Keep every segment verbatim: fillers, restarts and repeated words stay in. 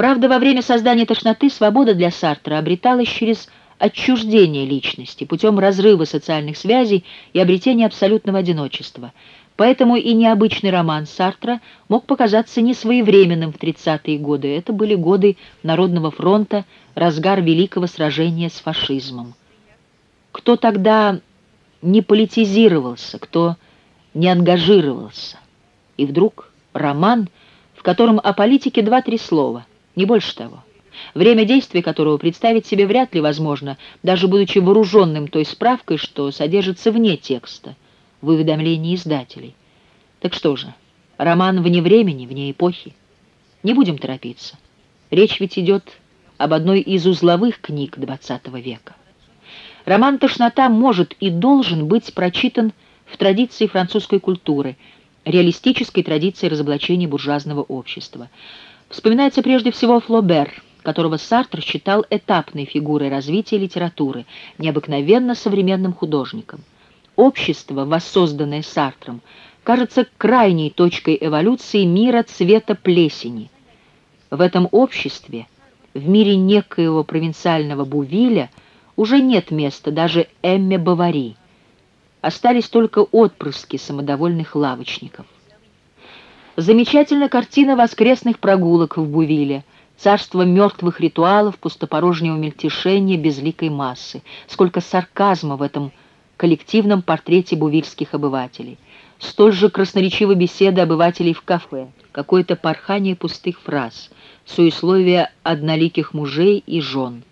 Правда, во время создания «Тошноты» свобода для Сартра обреталась через отчуждение личности, путем разрыва социальных связей и обретения абсолютного одиночества. Поэтому и необычный роман Сартра мог показаться несвоевременным в тридцатые годы. Это были годы Народного фронта, разгар великого сражения с фашизмом. Кто тогда не политизировался, кто не ангажировался? И вдруг роман, в котором о политике два-три слова, не больше того, время действия которого представить себе вряд ли возможно, даже будучи вооруженным той справкой, что содержится вне текста, в уведомлении издателей. Так что же, роман вне времени, вне эпохи? Не будем торопиться. Речь ведь идет об одной из узловых книг двадцатого века. Роман «Тошнота» может и должен быть прочитан в традиции французской культуры, реалистической традиции разоблачения буржуазного общества. Вспоминается прежде всего Флобер, которого Сартр считал этапной фигурой развития литературы, необыкновенно современным художником. Общество, воссозданное Сартром, кажется крайней точкой эволюции мира цвета плесени. В этом обществе, в мире некоего провинциального Бувиля, уже нет места даже Эмме Бовари. Остались только отпрыски самодовольных лавочников. Замечательна картина воскресных прогулок в Бувиле, царство мертвых ритуалов, пустопорожнего мельтешения безликой массы. Сколько сарказма в этом коллективном портрете бувильских обывателей. Столь же красноречивы беседы обывателей в кафе, какое-то порхание пустых фраз, суесловие одноликих мужей и жен.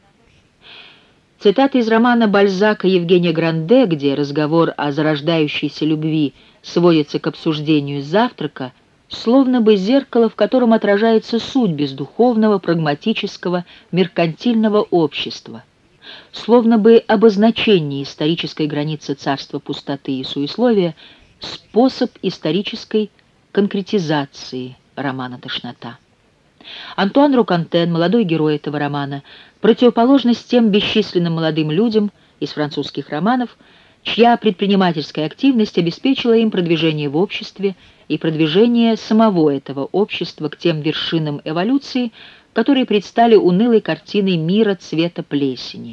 Цитата из романа Бальзака Евгения Гранде, где разговор о зарождающейся любви сводится к обсуждению завтрака, словно бы зеркало, в котором отражается суть бездуховного, прагматического, меркантильного общества, словно бы обозначение исторической границы царства пустоты и суесловия, способ исторической конкретизации романа «Тошнота». Антуан Рокантен, молодой герой этого романа, противоположность тем бесчисленным молодым людям из французских романов, чья предпринимательская активность обеспечила им продвижение в обществе и продвижение самого этого общества к тем вершинам эволюции, которые предстали унылой картиной мира цвета плесени.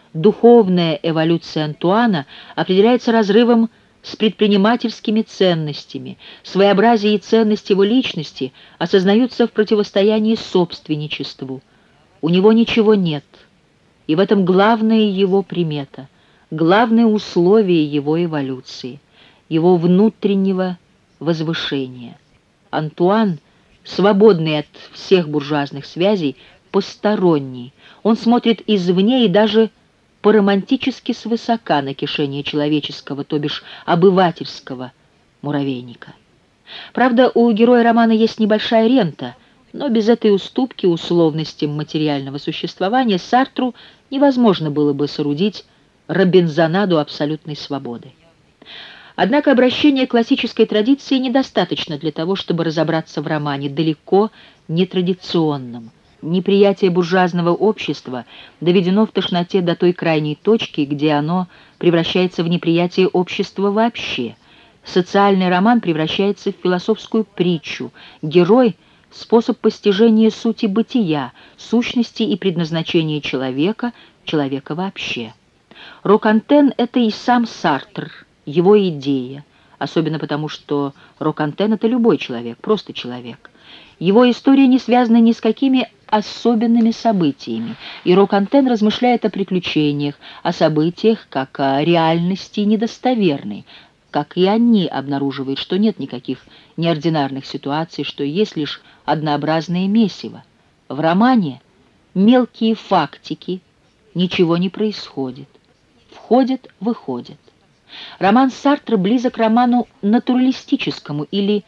Духовная эволюция Антуана определяется разрывом с предпринимательскими ценностями, своеобразие и ценность его личности осознаются в противостоянии собственничеству. У него ничего нет, и в этом главная его примета, главное условие его эволюции, его внутреннего возвышения. Антуан, свободный от всех буржуазных связей, посторонний, он смотрит извне и даже по-романтически свысока на кишение человеческого, то бишь обывательского муравейника. Правда, у героя романа есть небольшая рента, но без этой уступки условностям материального существования Сартру невозможно было бы соорудить робинзонаду абсолютной свободы. Однако обращение к классической традиции недостаточно для того, чтобы разобраться в романе, далеко не традиционном. Неприятие буржуазного общества доведено в «Тошноте» до той крайней точки, где оно превращается в неприятие общества вообще. Социальный роман превращается в философскую притчу. Герой — способ постижения сути бытия, сущности и предназначения человека, человека вообще. Рокантен — это и сам Сартр, его идея, особенно потому, что Рокантен — это любой человек, просто человек. Его история не связана ни с какими особенными событиями, и Рокантен размышляет о приключениях, о событиях, как о реальности недостоверной, как и они обнаруживают, что нет никаких неординарных ситуаций, что есть лишь однообразное месиво. В романе мелкие фактики, ничего не происходит, входят, выходят. Роман Сартра близок к роману натуралистическому или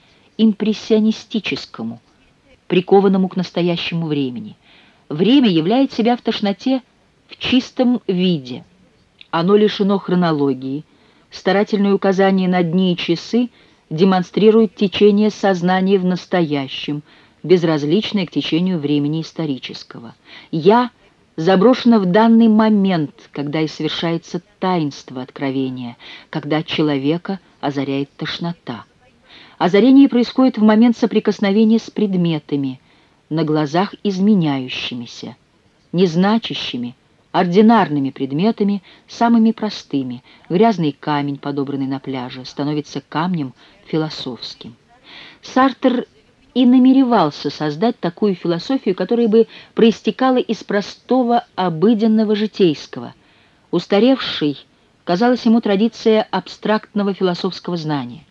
импрессионистическому, прикованному к настоящему времени. Время являет себя в «Тошноте» в чистом виде. Оно лишено хронологии. Старательное указание на дни и часы демонстрирует течение сознания в настоящем, безразличное к течению времени исторического. «Я» заброшено в данный момент, когда и совершается таинство откровения, когда человека озаряет тошнота. Озарение происходит в момент соприкосновения с предметами. на глазах изменяющимися, незначащими, ординарными предметами, самыми простыми. Грязный камень, подобранный на пляже, становится камнем философским. Сартр и намеревался создать такую философию, которая бы проистекала из простого, обыденного, житейского. Устаревшей казалась ему традиция абстрактного философского знания.